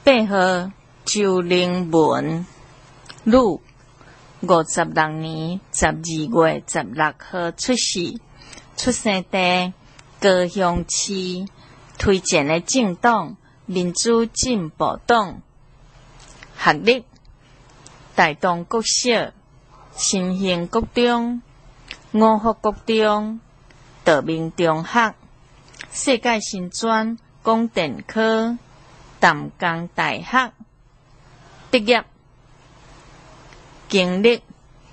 8號周靈文，女，56年12月16號出世，出生地高雄市，推薦的政黨民主進步黨，學歷大同國小、新興國中、五福國中、道明中學、世界新專廣電科、淡江大學畢業，經歷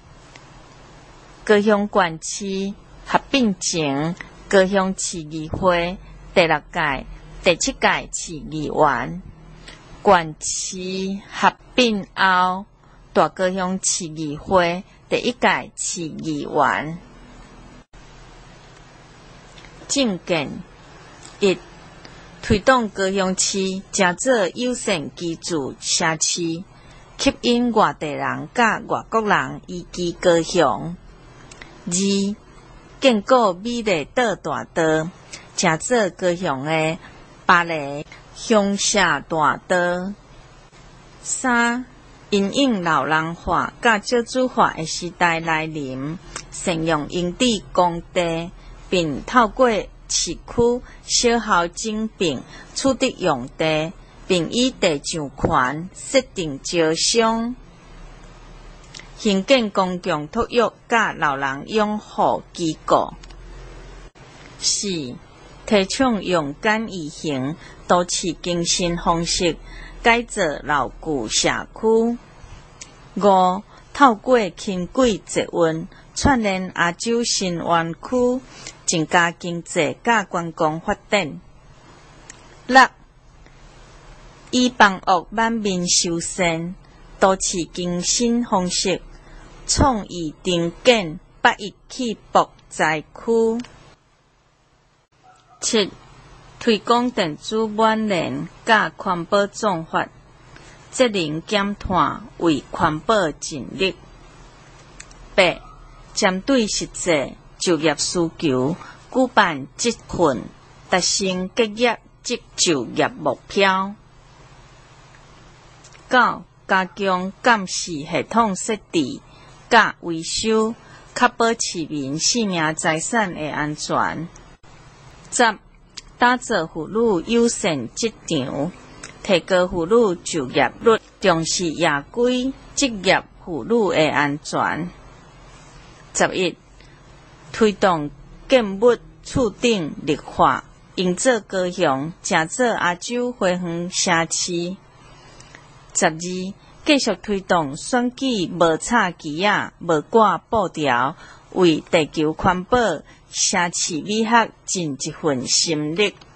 高雄縣市合併前高雄市議會第6屆、第7屆市議員，縣市合併後大高雄市議會第1屆市議員。政見1，推動高雄市成做友善居住社區，吸引外地人甲外國人移居高雄。2，建構美麗島大道，成做高雄的芭蕾鄉下大道。3，因應老人化甲少子化的時代來臨，善用用地公地，並透過市區小校整併取得用地，並以地上權設定招商，興建公共托育甲老人養護機構。4，提倡勇敢易行都市更新方式，改造老舊社區。5，透過輕軌捷運串聯亞洲新灣區，增加經濟甲觀光發展。6，以房屋萬民修繕都市更新方式，創意重建8億起博災區。7，推廣電子軟連甲環保做法，責任減碳為環保盡力。8，針對實際就業需求，舉辦職訓，達成結業即就業目標。9，加強監視系統設置甲維修，確保市民性命財產的安全。10，打造婦女友善職場，提高婦女就業率，重視夜歸職業婦女的安全。11，推動建物厝頂綠化，營造高雄成做亞洲花園社區。12，繼續推動選舉無插旗仔、無掛布條，為地球環保、社區美學盡一份心力。